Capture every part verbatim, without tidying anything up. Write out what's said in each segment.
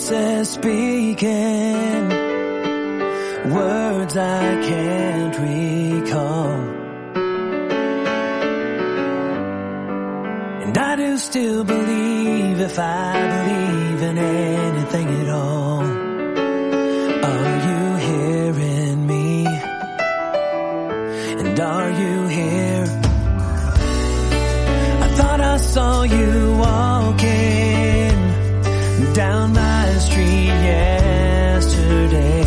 voices speaking words I can't recall. And I do still believe, if I believe in anything at all. Are you hearing me? And are you here? I thought I saw you walking down my street yesterday.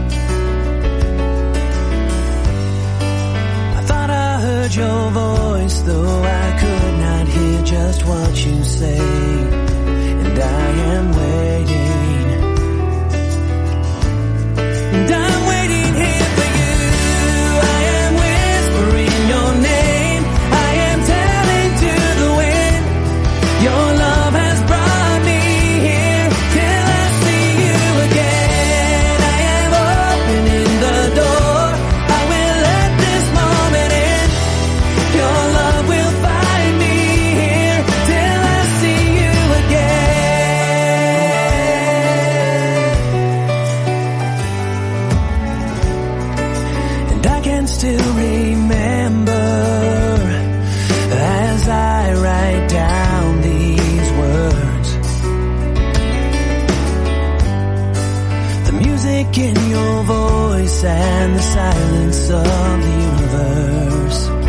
I thought I heard your voice, though I could not hear just what you say. And I am waiting, and I'm waiting here for you. I am whispering your name, I am telling to the wind, your love has brought me here till I see you again. I am opening the door, I will let this moment in. Your love will find me here till I see you again. And I can still remember as I write down these words, the music in your voice and the silence of the universe.